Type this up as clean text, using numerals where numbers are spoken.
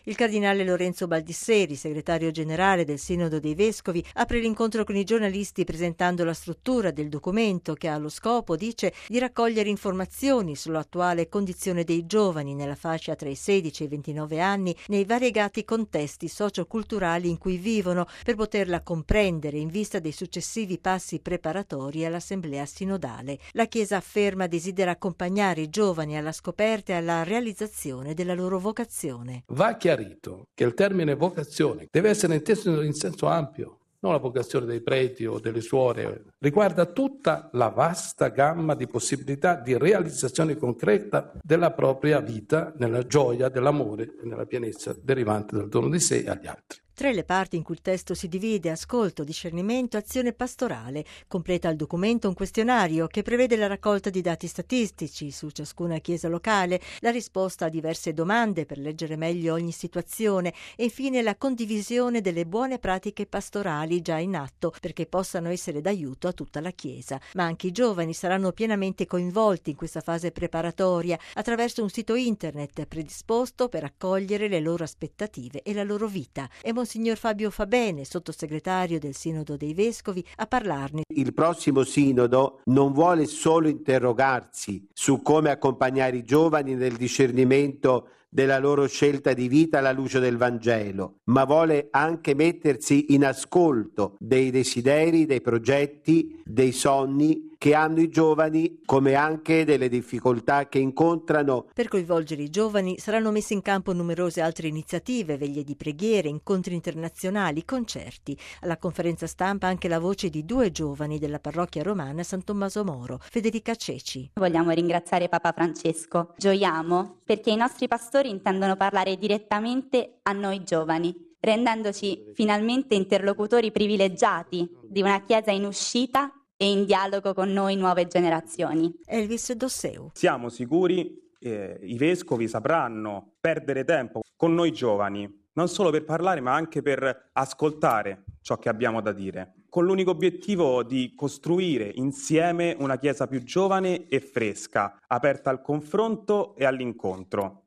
Il cardinale Lorenzo Baldisseri, segretario generale del Sinodo dei Vescovi, apre l'incontro con i giornalisti presentando la struttura del documento che ha lo scopo, dice, di raccogliere informazioni sull'attuale condizione dei giovani nella fascia tra i 16 e i 29 anni nei variegati contesti socioculturali in cui vivono, per poterla comprendere in vista dei successivi passi preparatori all'Assemblea sinodale. La Chiesa afferma desidera accompagnare i giovani alla scoperta e alla realizzazione della loro vocazione. Va chiarito che il termine vocazione deve essere inteso in senso ampio, non la vocazione dei preti o delle suore, riguarda tutta la vasta gamma di possibilità di realizzazione concreta della propria vita nella gioia dell'amore e nella pienezza derivante dal dono di sé agli altri. Tre le parti in cui il testo si divide: ascolto, discernimento, azione pastorale. Completa il documento un questionario che prevede la raccolta di dati statistici su ciascuna chiesa locale, la risposta a diverse domande per leggere meglio ogni situazione e infine la condivisione delle buone pratiche pastorali già in atto perché possano essere d'aiuto a tutta la Chiesa. Ma anche i giovani saranno pienamente coinvolti in questa fase preparatoria attraverso un sito internet predisposto per accogliere le loro aspettative e la loro vita. Monsignor Fabio Fabene, sottosegretario del Sinodo dei Vescovi, a parlarne. Il prossimo Sinodo non vuole solo interrogarsi su come accompagnare i giovani nel discernimento della loro scelta di vita alla luce del Vangelo, ma vuole anche mettersi in ascolto dei desideri, dei progetti, dei sogni che hanno i giovani, come anche delle difficoltà che incontrano. Per coinvolgere i giovani saranno messe in campo numerose altre iniziative, veglie di preghiere, incontri internazionali, concerti. Alla conferenza stampa anche la voce di due giovani della parrocchia romana San Tommaso Moro, Federica Ceci. Vogliamo ringraziare Papa Francesco. Gioiamo perché i nostri pastori intendono parlare direttamente a noi giovani, rendendoci finalmente interlocutori privilegiati di una Chiesa in uscita e in dialogo con noi nuove generazioni. Elvis Dosseu. Siamo sicuri che i vescovi sapranno perdere tempo con noi giovani, non solo per parlare ma anche per ascoltare ciò che abbiamo da dire, con l'unico obiettivo di costruire insieme una Chiesa più giovane e fresca, aperta al confronto e all'incontro.